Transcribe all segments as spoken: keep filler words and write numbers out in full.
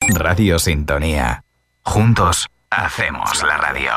Radio Sintonía. Juntos hacemos la radio.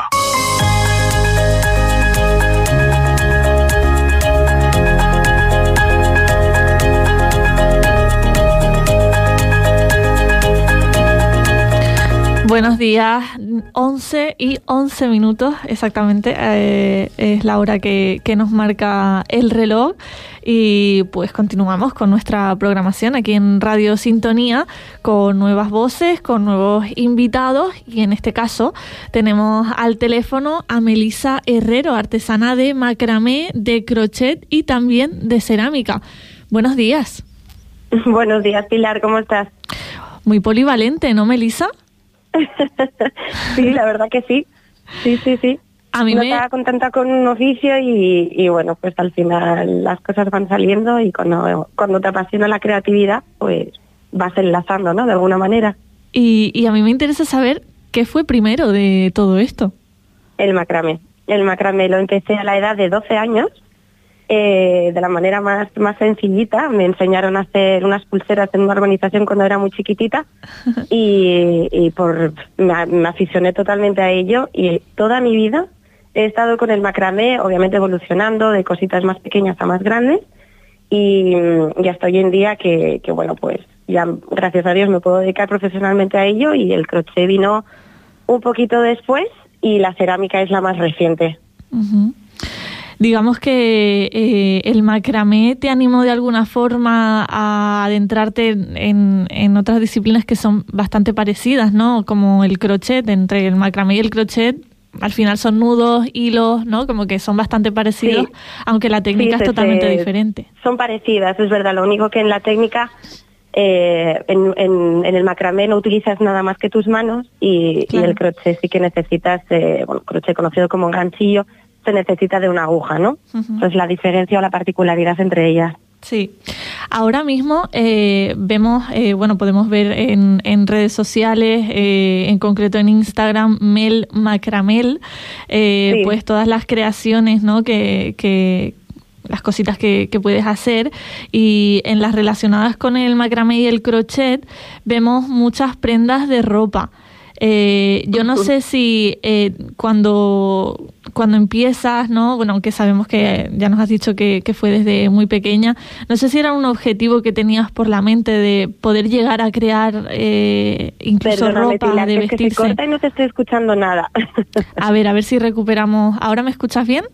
Buenos días, once y once minutos exactamente, eh, es la hora que, que nos marca el reloj y pues continuamos con nuestra programación aquí en Radio Sintonía con nuevas voces, con nuevos invitados y en este caso tenemos al teléfono a Melissa Herrero, artesana de macramé, de crochet y también de cerámica. Buenos días. Buenos días, Pilar, ¿cómo estás? Muy polivalente, ¿no, Melissa? Sí, la verdad que sí. Sí, sí, sí. A mí no me... estaba contenta con un oficio y, y bueno, pues al final las cosas van saliendo y cuando, cuando te apasiona la creatividad, pues vas enlazando, ¿no? De alguna manera. Y, y a mí me interesa saber qué fue primero de todo esto. El macramé. El macramé lo empecé a la edad de doce años. Eh, de la manera más, más sencillita. Me enseñaron a hacer unas pulseras en una organización cuando era muy chiquitita y, y por me, me aficioné totalmente a ello y toda mi vida he estado con el macramé, obviamente evolucionando de cositas más pequeñas a más grandes y, y hasta hoy en día que, que bueno, pues ya gracias a Dios me puedo dedicar profesionalmente a ello y el crochet vino un poquito después y la cerámica es la más reciente. Uh-huh. Digamos que eh, el macramé te animó de alguna forma a adentrarte en, en otras disciplinas que son bastante parecidas, ¿no? Como el crochet, entre el macramé y el crochet, al final son nudos, hilos, ¿no? Como que son bastante parecidos, sí, aunque la técnica sí, es totalmente se, diferente. Son parecidas, es verdad. Lo único que en la técnica, eh, en, en, en el macramé no utilizas nada más que tus manos y, claro. y el crochet sí que necesitas, eh, bueno, crochet conocido como ganchillo, se necesita de una aguja, ¿no? Uh-huh. Entonces la diferencia o la particularidad entre ellas. Sí. Ahora mismo eh, vemos, eh, bueno, podemos ver en, en redes sociales, eh, en concreto en Instagram, Mel Macramel, eh, sí. pues todas las creaciones, ¿no? Que, que las cositas que, que puedes hacer y en las relacionadas con el macramé y el crochet vemos muchas prendas de ropa. Eh, yo no sé si eh, cuando cuando empiezas, ¿no? Bueno, aunque sabemos que ya nos has dicho que, que fue desde muy pequeña, no sé si era un objetivo que tenías por la mente de poder llegar a crear eh, incluso Perdóname, ropa Pilar, de que vestirse. Es que se corta y no te estoy escuchando nada. A ver, a ver si recuperamos. ¿Ahora me escuchas bien?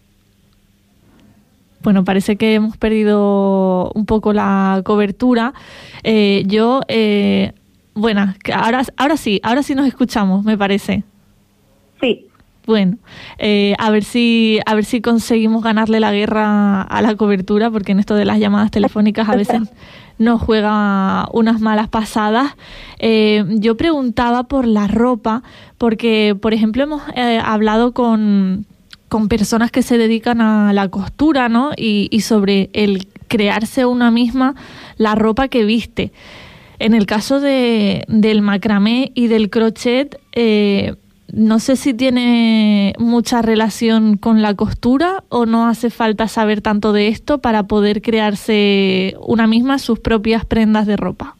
Bueno, parece que hemos perdido un poco la cobertura. Eh, yo... Eh, Bueno, ahora, ahora sí, ahora sí nos escuchamos, me parece. Sí. Bueno, eh, a ver si a ver si conseguimos ganarle la guerra a la cobertura, porque en esto de las llamadas telefónicas a veces nos juega unas malas pasadas. Eh, yo preguntaba por la ropa, porque, por ejemplo, hemos eh, hablado con, con personas que se dedican a la costura, ¿no? Y, y sobre el crearse una misma la ropa que viste. En el caso de, del macramé y del crochet, eh, no sé si tiene mucha relación con la costura o no hace falta saber tanto de esto para poder crearse una misma sus propias prendas de ropa.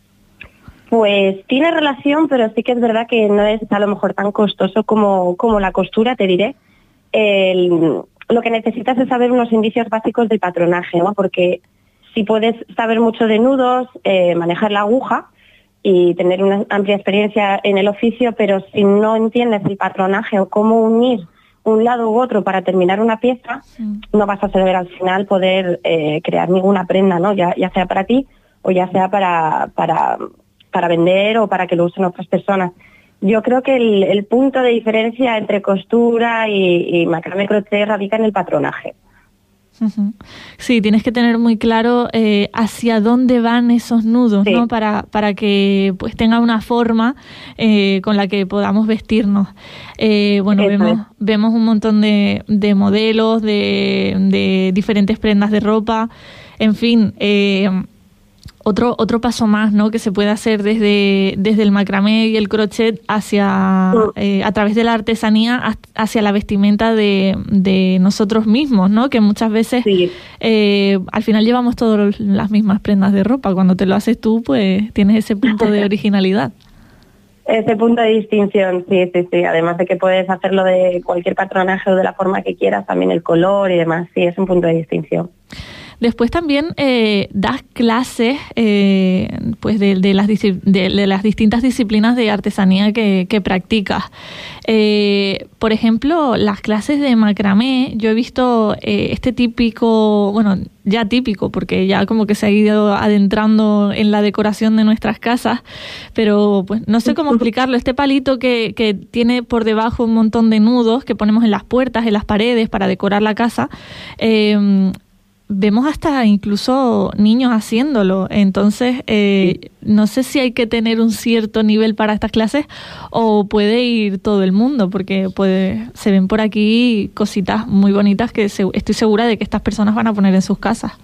Pues tiene relación, pero sí que es verdad que no es a lo mejor tan costoso como, como la costura, te diré. El, lo que necesitas es saber unos indicios básicos del patronaje, ¿no? Porque si puedes saber mucho de nudos, eh, manejar la aguja y tener una amplia experiencia en el oficio, pero si no entiendes el patronaje o cómo unir un lado u otro para terminar una pieza, sí. no vas a saber al final poder eh, crear ninguna prenda, ¿no? Ya, ya sea para ti o ya sea para, para, para vender o para que lo usen otras personas. Yo creo que el, el punto de diferencia entre costura y, y macramé crochet radica en el patronaje. Sí, tienes que tener muy claro eh, hacia dónde van esos nudos, sí. ¿no? Para, para que pues tenga una forma eh, con la que podamos vestirnos. Eh, bueno, Eso vemos, es. vemos un montón de, de modelos, de, de diferentes prendas de ropa, en fin, eh, otro otro paso más, ¿no? Que se puede hacer desde desde el macramé y el crochet hacia sí. eh, a través de la artesanía hacia la vestimenta de, de nosotros mismos, ¿no? Que muchas veces sí. eh, al final llevamos todas las mismas prendas de ropa. Cuando te lo haces tú, pues tienes ese punto de originalidad. ese punto de distinción, sí, sí, sí. Además de que puedes hacerlo de cualquier patronaje o de la forma que quieras, también el color y demás, sí, es un punto de distinción. Después también eh, das clases eh, pues de, de, las de, de las distintas disciplinas de artesanía que, que practicas. Eh, por ejemplo, las clases de macramé, yo he visto eh, este típico, bueno, ya típico, porque ya como que se ha ido adentrando en la decoración de nuestras casas, pero pues no sé cómo explicarlo. Este palito que, que tiene por debajo un montón de nudos que ponemos en las puertas, en las paredes para decorar la casa. Eh, Vemos hasta incluso niños haciéndolo, entonces eh, sí. No sé si hay que tener un cierto nivel para estas clases o puede ir todo el mundo, porque puede, se ven por aquí cositas muy bonitas que se, estoy segura de que estas personas van a poner en sus casas.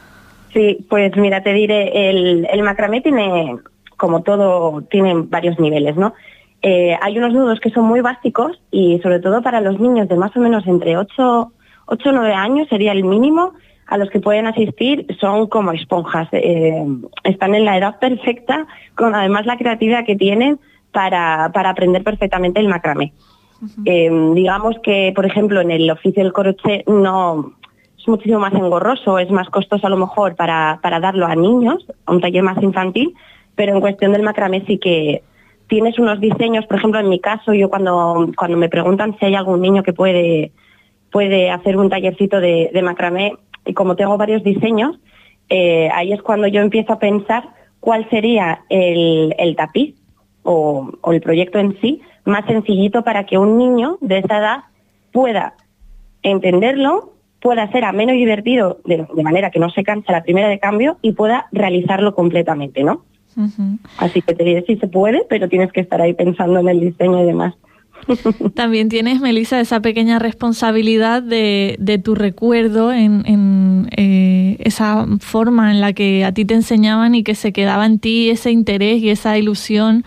Sí, pues mira, te diré, el, el macramé tiene, como todo, tiene varios niveles, ¿no? Eh, hay unos nudos que son muy básicos y sobre todo para los niños de más o menos entre ocho o nueve años sería el mínimo, a los que pueden asistir son como esponjas, eh, están en la edad perfecta, con además la creatividad que tienen para, para aprender perfectamente el macramé. Uh-huh. Eh, digamos que, por ejemplo, en el oficio del crochet no es muchísimo más engorroso, es más costoso a lo mejor para, para darlo a niños, a un taller más infantil, pero en cuestión del macramé sí que tienes unos diseños, por ejemplo, en mi caso, yo cuando, cuando me preguntan si hay algún niño que puede, puede hacer un tallercito de, de macramé, y como tengo varios diseños, eh, ahí es cuando yo empiezo a pensar cuál sería el, el tapiz o, o el proyecto en sí más sencillito para que un niño de esa edad pueda entenderlo, pueda ser ameno y divertido de, de manera que no se canse la primera de cambio y pueda realizarlo completamente, ¿no? Uh-huh. Así que te diré si se puede, pero tienes que estar ahí pensando en el diseño y demás. También tienes, Melissa, esa pequeña responsabilidad de, de tu recuerdo en, en eh, esa forma en la que a ti te enseñaban y que se quedaba en ti ese interés y esa ilusión,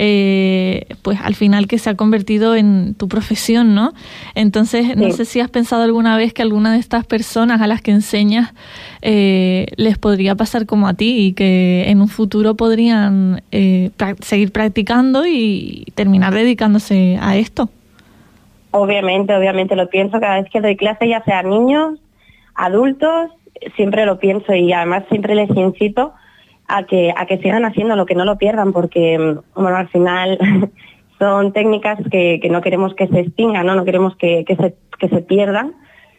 eh, pues al final que se ha convertido en tu profesión, ¿no? Entonces, sí. No sé si has pensado alguna vez que alguna de estas personas a las que enseñas eh, les podría pasar como a ti y que en un futuro podrían eh, pra- seguir practicando y terminar dedicándose a esto. Obviamente, obviamente lo pienso cada vez que doy clase, ya sea niños, adultos, siempre lo pienso y además siempre les incito a que a que sigan haciéndolo, que no lo pierdan, porque bueno, al final son técnicas que, que no queremos que se extingan, no, no queremos que, que se que se pierdan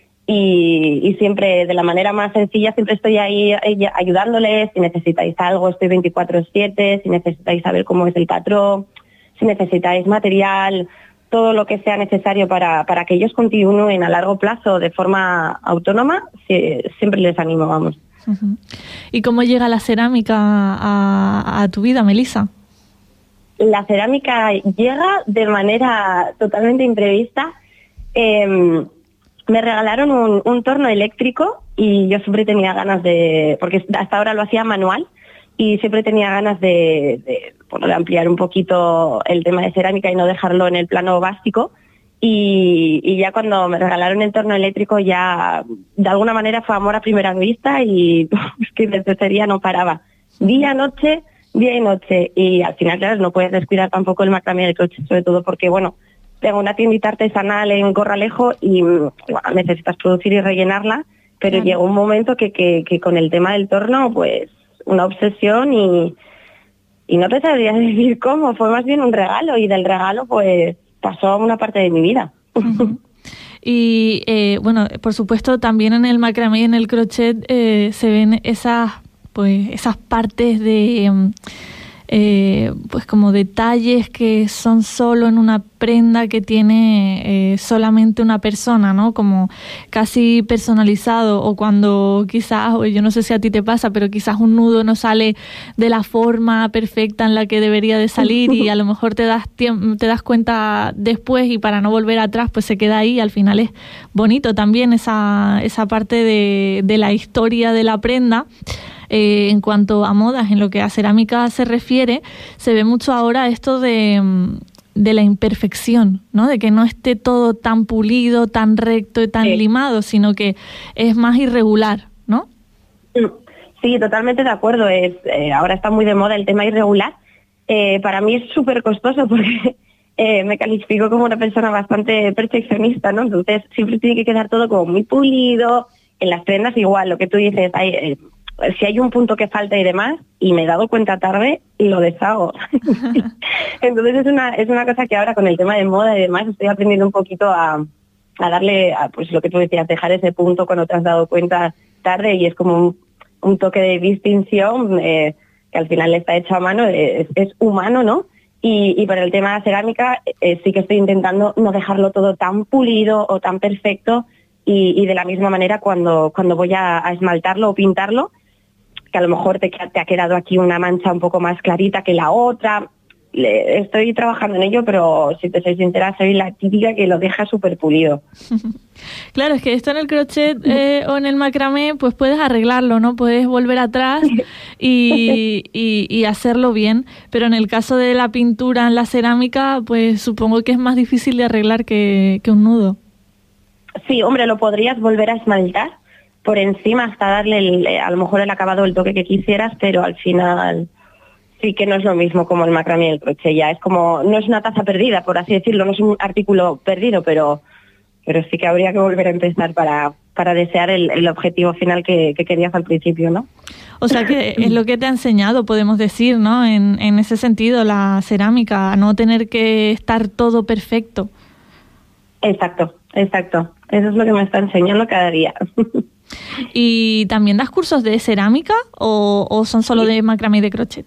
y, y siempre de la manera más sencilla siempre estoy ahí ayudándoles. Si necesitáis algo estoy veinticuatro siete, si necesitáis saber cómo es el patrón, si necesitáis material, todo lo que sea necesario para, para que ellos continúen a largo plazo de forma autónoma, sí, siempre les animo, vamos. Uh-huh. ¿Y cómo llega la cerámica a, a tu vida, Melissa? La cerámica llega de manera totalmente imprevista. Eh, me regalaron un, un torno eléctrico y yo siempre tenía ganas de, porque hasta ahora lo hacía manual, y siempre tenía ganas de, de, bueno, de ampliar un poquito el tema de cerámica y no dejarlo en el plano básico. Y, y ya cuando me regalaron el torno eléctrico ya de alguna manera fue amor a primera vista y es que desde ese día no paraba. Día, noche, día y noche. Y al final, claro, no puedes descuidar tampoco el macramé del crochet, sobre todo porque, bueno, tengo una tiendita artesanal en Corralejo y bueno, necesitas producir y rellenarla, pero claro, llegó un momento que, que, que con el tema del torno, pues una obsesión y, y no te sabría decir cómo, fue más bien un regalo y del regalo pues pasó a una parte de mi vida. Uh-huh. Y eh, bueno, por supuesto también en el macramé y en el crochet eh, se ven esas, pues, esas partes de... Eh, pues como detalles que son solo en una prenda que tiene eh, solamente una persona, ¿no? Como casi personalizado, o cuando quizás, yo no sé si a ti te pasa, pero quizás un nudo no sale de la forma perfecta en la que debería de salir y a lo mejor te das tiemp- te das cuenta después y para no volver atrás pues se queda ahí y al final es bonito también esa, esa parte de, de la historia de la prenda. Eh, en cuanto a modas, en lo que a cerámica se refiere, se ve mucho ahora esto de, de la imperfección, ¿no? De que no esté todo tan pulido, tan recto y tan sí. limado, sino que es más irregular, ¿no? Sí, totalmente de acuerdo. Es, eh, ahora está muy de moda el tema irregular eh, para mí es súper costoso porque eh, me califico como una persona bastante perfeccionista, ¿no? Entonces siempre tiene que quedar todo como muy pulido. En las prendas igual, lo que tú dices, hay, eh, si hay un punto que falta y demás, y me he dado cuenta tarde, lo deshago. Entonces es una es una cosa que ahora con el tema de moda y demás estoy aprendiendo un poquito a, a darle, a, pues lo que tú decías, dejar ese punto cuando te has dado cuenta tarde, y es como un, un toque de distinción eh, que al final está hecho a mano, es, es humano, ¿no? Y, y para el tema de la cerámica eh, sí que estoy intentando no dejarlo todo tan pulido o tan perfecto, y, y de la misma manera cuando, cuando voy a, a esmaltarlo o pintarlo, que a lo mejor te, te ha quedado aquí una mancha un poco más clarita que la otra. Le, estoy trabajando en ello, pero si te soy sincera, soy la típica que lo deja súper pulido. Claro, es que esto en el crochet eh, o en el macramé, pues puedes arreglarlo, ¿no? Puedes volver atrás y, y, y hacerlo bien, pero en el caso de la pintura en la cerámica, pues supongo que es más difícil de arreglar que, que un nudo. Sí, hombre, lo podrías volver a esmaltar por encima hasta darle el, a lo mejor el acabado, el toque que quisieras, pero al final sí que no es lo mismo como el macramé y el crochet. Ya es como, no es una taza perdida, por así decirlo, no es un artículo perdido, pero pero sí que habría que volver a empezar para, para desear el, el objetivo final que, que querías al principio, ¿no? O sea que es lo que te ha enseñado, podemos decir, ¿no? En, en ese sentido, la cerámica, a no tener que estar todo perfecto. Exacto, exacto. Eso es lo que me está enseñando cada día. ¿Y también das cursos de cerámica o, o son solo de macramé y de crochet?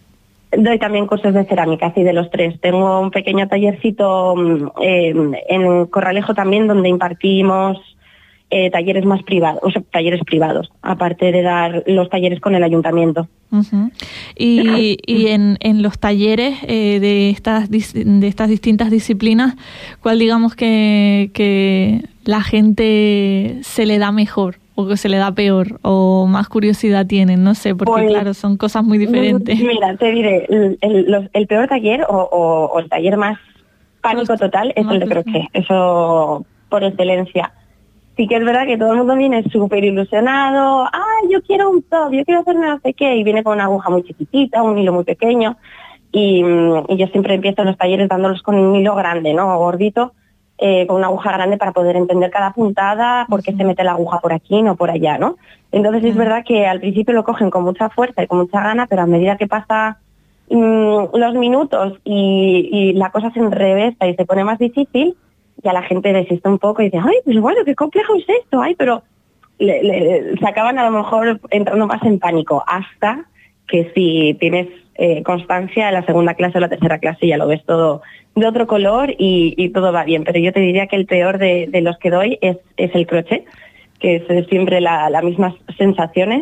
Doy también cursos de cerámica, sí, de los tres. Tengo un pequeño tallercito eh, en Corralejo también, donde impartimos eh, talleres más privados, o sea, talleres privados, aparte de dar los talleres con el ayuntamiento. Uh-huh. Y, y en, en los talleres eh, de estas de estas distintas disciplinas, ¿cuál digamos que, que la gente se le da mejor o que se le da peor o más curiosidad tienen? No sé, porque pues, claro, son cosas muy diferentes. Mira, te diré, el, el, los, el peor taller o, o, o el taller más pánico los, total es el de crochet, eso por excelencia. Sí que es verdad que todo el mundo viene súper ilusionado, ¡ay, yo quiero un top, yo quiero hacerme no sé qué! Y viene con una aguja muy chiquitita, un hilo muy pequeño, y, y yo siempre empiezo en los talleres dándolos con un hilo grande, ¿no?, gordito, eh, con una aguja grande para poder entender cada puntada, por qué se mete la aguja por aquí, no por allá, ¿no? Entonces es verdad que al principio lo cogen con mucha fuerza y con mucha gana, pero a medida que pasa mmm, los minutos y, y la cosa se enrevesa y se pone más difícil, ya la gente desiste un poco y dice, ay, pues bueno, qué complejo es esto, ay, pero le, le, se acaban a lo mejor entrando más en pánico, hasta que si tienes eh, constancia en la segunda clase o la tercera clase ya lo ves todo de otro color y, y todo va bien. Pero yo te diría que el peor de, de los que doy es, es el crochet, que es siempre la, las mismas sensaciones,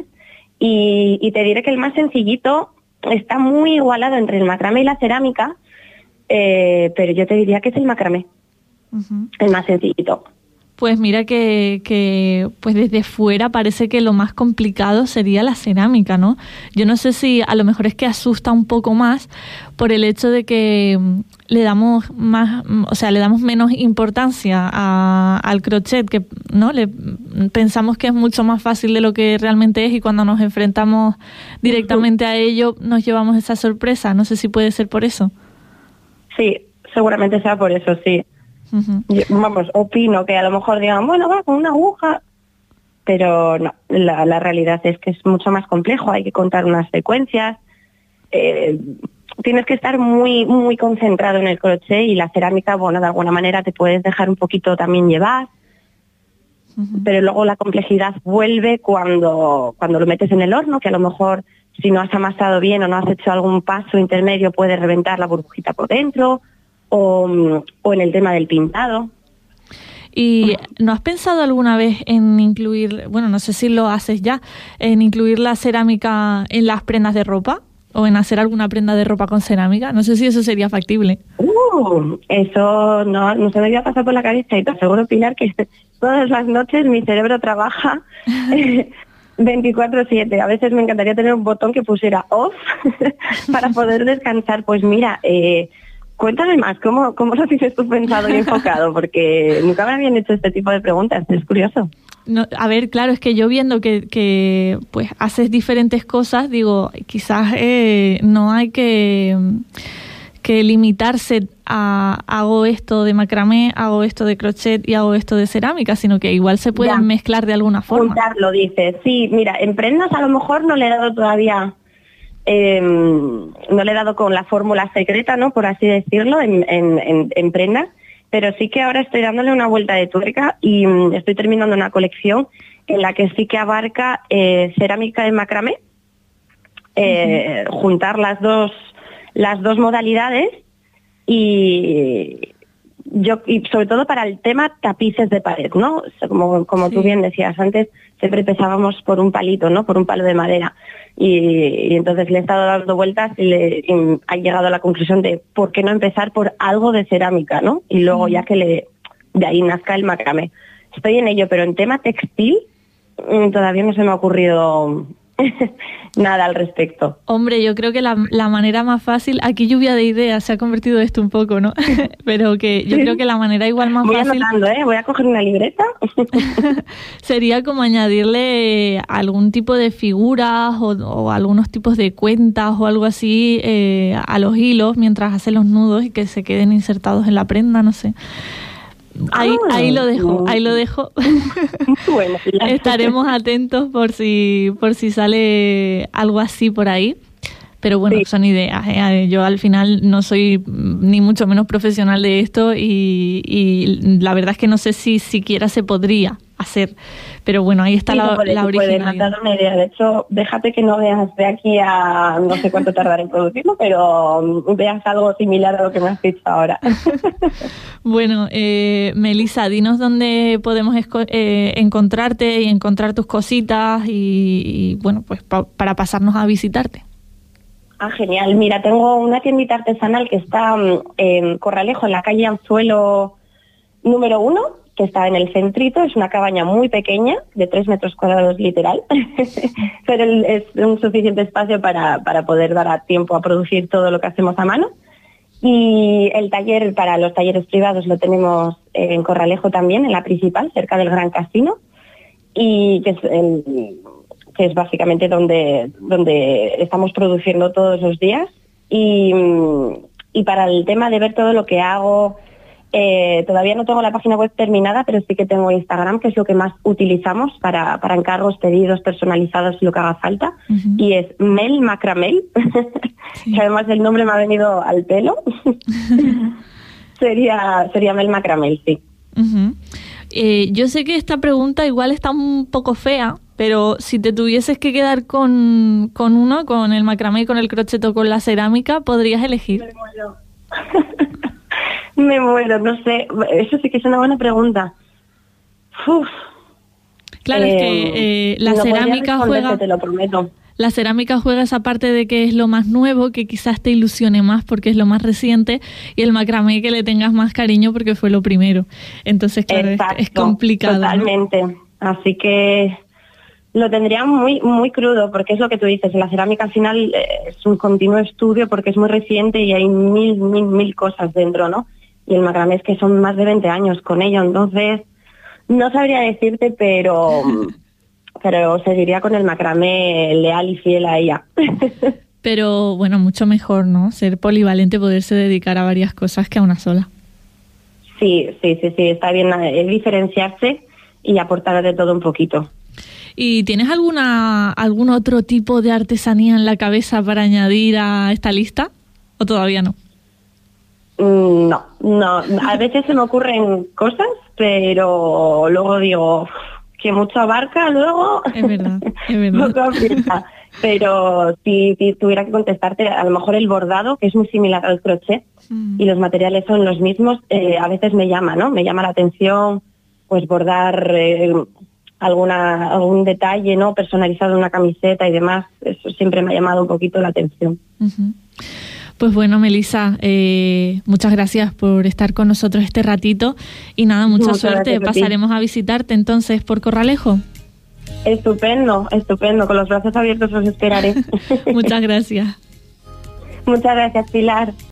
y, y te diré que el más sencillito está muy igualado entre el macramé y la cerámica, eh, pero yo te diría que es el macramé. Uh-huh. El más sencillito. Pues mira que, que pues desde fuera parece que lo más complicado sería la cerámica, ¿no? Yo no sé si a lo mejor es que asusta un poco más por el hecho de que le damos más, o sea, le damos menos importancia a, al crochet, que no le pensamos que es mucho más fácil de lo que realmente es, y cuando nos enfrentamos directamente a ello nos llevamos esa sorpresa. No sé si puede ser por eso. Sí, seguramente sea por eso, sí. Uh-huh. Yo, vamos, opino que a lo mejor digan, bueno, va con una aguja, pero no, la, la realidad es que es mucho más complejo, hay que contar unas secuencias, eh, tienes que estar muy muy concentrado en el crochet, y la cerámica, bueno, de alguna manera te puedes dejar un poquito también llevar, uh-huh. pero luego la complejidad vuelve cuando, cuando lo metes en el horno, que a lo mejor si no has amasado bien o no has hecho algún paso intermedio puede reventar la burbujita por dentro. O, o en el tema del pintado. ¿Y no has pensado alguna vez en incluir, bueno, no sé si lo haces ya, en incluir la cerámica en las prendas de ropa? ¿O en hacer alguna prenda de ropa con cerámica? No sé si eso sería factible. Uh, eso no, no se me había pasado por la cabeza, y te aseguro, Pilar, que todas las noches mi cerebro trabaja veinticuatro siete. A veces me encantaría tener un botón que pusiera off para poder descansar. Pues mira, eh, cuéntame más, ¿cómo, cómo lo tienes tú pensado y enfocado? Porque nunca me habían hecho este tipo de preguntas, es curioso. No, a ver, claro, es que yo viendo que, que pues haces diferentes cosas, digo, quizás eh, no hay que, que limitarse a hago esto de macramé, hago esto de crochet y hago esto de cerámica, sino que igual se pueden Ya. mezclar de alguna forma. Juntarlo, dices. Sí, mira, en prendas a lo mejor no le he dado todavía, eh, no le he dado con la fórmula secreta, ¿no? Por así decirlo, en, en, en, en prendas. Pero sí que ahora estoy dándole una vuelta de tuerca y mm, estoy terminando una colección en la que sí que abarca eh, cerámica de macramé, eh, uh-huh. juntar las dos las dos modalidades y yo y sobre todo para el tema tapices de pared, ¿no? O sea, como como sí. tú bien decías antes, siempre empezábamos por un palito, ¿no? Por un palo de madera. Y, y entonces le he estado dando vueltas y, le, y ha llegado a la conclusión de por qué no empezar por algo de cerámica, ¿no? Y luego ya que le de ahí nazca el macramé. Estoy en ello, pero en tema textil todavía no se me ha ocurrido nada al respecto. Hombre, yo creo que la, la manera más fácil, aquí lluvia de ideas, se ha convertido esto un poco, ¿no? Pero que yo creo que la manera igual más voy fácil... Voy anotando, ¿eh? Voy a coger una libreta. Sería como añadirle algún tipo de figuras o, o algunos tipos de cuentas o algo así eh, a los hilos mientras hace los nudos y que se queden insertados en la prenda, no sé. Ahí, ah, ahí lo dejo, ahí lo dejo. Bueno, estaremos atentos por si por si sale algo así por ahí. Pero bueno, sí. son ideas, ¿eh? Yo al final no soy ni mucho menos profesional de esto y, y la verdad es que no sé si siquiera se podría hacer. Pero bueno, ahí está sí, la, puede, la originalidad. Puede, dar una idea. De hecho, déjate que no veas de aquí a no sé cuánto tardar en producirlo, pero veas algo similar a lo que me has dicho ahora. Bueno, eh, Melissa, dinos dónde podemos esco- eh, encontrarte y encontrar tus cositas y, y bueno, pues pa- para pasarnos a visitarte. Ah, genial. Mira, tengo una tiendita artesanal que está en Corralejo, en la calle Anzuelo número uno, que está en el centrito. Es una cabaña muy pequeña, de tres metros cuadrados literal, pero es un suficiente espacio para, para poder dar a tiempo a producir todo lo que hacemos a mano. Y el taller para los talleres privados lo tenemos en Corralejo también, en la principal, cerca del Gran Casino, y que es el... que es básicamente donde donde estamos produciendo todos los días. Y, y para el tema de ver todo lo que hago, eh, todavía no tengo la página web terminada, pero sí que tengo Instagram, que es lo que más utilizamos para, para encargos, pedidos personalizados y lo que haga falta. Uh-huh. Y es Mel Macramel, sí. que además el nombre me ha venido al pelo. sería, sería Mel Macramel, sí. Uh-huh. Eh, yo sé que esta pregunta igual está un poco fea, pero si te tuvieses que quedar con, con uno, con el macramé, con el crochet o con la cerámica, ¿podrías elegir? Me muero. Me muero, no sé. Eso sí que es una buena pregunta. Uf. Claro, eh, es que eh, la no cerámica juega... te lo prometo. La cerámica juega esa parte de que es lo más nuevo, que quizás te ilusione más porque es lo más reciente, y el macramé que le tengas más cariño porque fue lo primero. Entonces, claro, Exacto, es, es complicado. Totalmente. ¿No? Así que lo tendría muy muy crudo, porque es lo que tú dices, la cerámica al final es un continuo estudio porque es muy reciente y hay mil, mil, mil cosas dentro, ¿no? Y el macramé es que son más de veinte años con ello, entonces no sabría decirte, pero... pero seguiría con el macramé leal y fiel a ella. Pero bueno, mucho mejor, ¿no? Ser polivalente, poderse dedicar a varias cosas que a una sola. Sí, sí, sí, sí, está bien eh, diferenciarse y aportar de todo un poquito. ¿Y tienes alguna algún otro tipo de artesanía en la cabeza para añadir a esta lista? ¿O todavía no? No, no. A veces se me ocurren cosas, pero luego digo... que mucho abarca luego. Es verdad, es verdad. Pero si, si tuviera que contestarte, a lo mejor el bordado, que es muy similar al crochet, mm. y los materiales son los mismos, eh, a veces me llama, ¿no? Me llama la atención, pues bordar eh, alguna algún detalle, ¿no? Personalizado en una camiseta y demás. Eso siempre me ha llamado un poquito la atención. Uh-huh. Pues bueno, Melissa, eh, muchas gracias por estar con nosotros este ratito y nada, mucha muchas suerte. Pasaremos a visitarte entonces por Corralejo. Estupendo, estupendo. Con los brazos abiertos os esperaré. Muchas gracias. Muchas gracias, Pilar.